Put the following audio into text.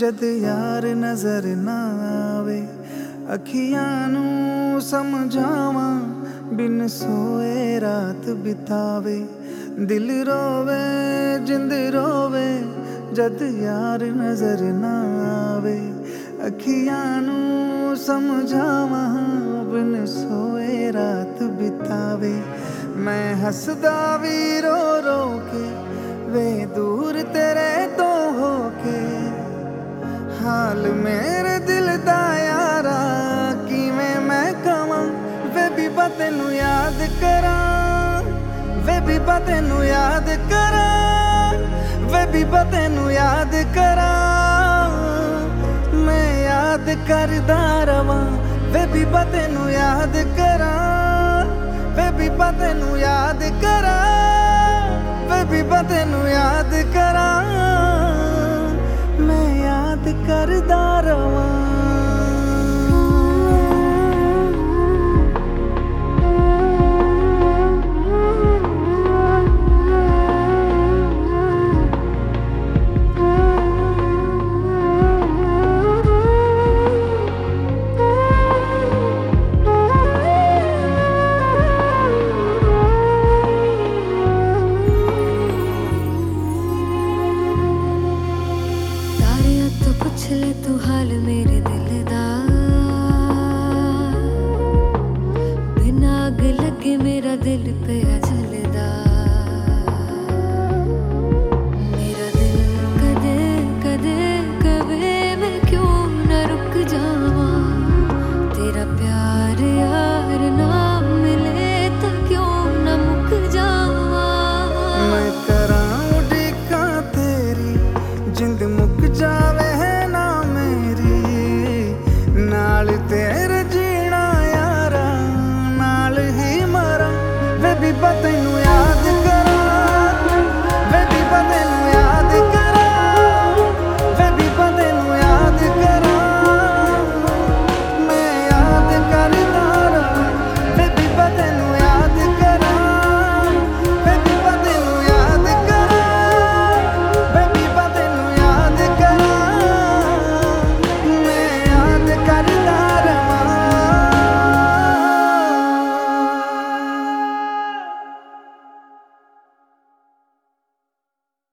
जद यार नजर ना आवे अखियां नू समझावा बिन सोए रात बितावे। दिल रोवे जिंद रोवे जद यार नजर ना आवे अखियां नू समझावा बिन सोए रात बितावे। मैं हसदा भी रो रो के वे दूर तेरे तो होके हाल मेरे दिल दा यारा किवें मैं कवां वे बीबा तेनू याद करां वे बीबा तेनू याद करां वे बीबा तेनू याद करां। मैं याद करदा रवां वे बीबा तेनू याद करां वे बीबा तेनू याद करां वे बीबा तेनू याद करां। मैं याद करदा रवां। पूछ ले तू हाल मेरे दिल दा बिना अग लगे मेरा दिल पिया जलदा। मेरा दिल कदे कदे कवे मैं क्यों न रुक जावा तेरा प्यार यार ना मिले तो क्यों न मुक जावा। मैं करां उड़ीका तेरी जिंद मुक जावे तेरे जीना यारा नाल ही मरा वे बीबा तेनू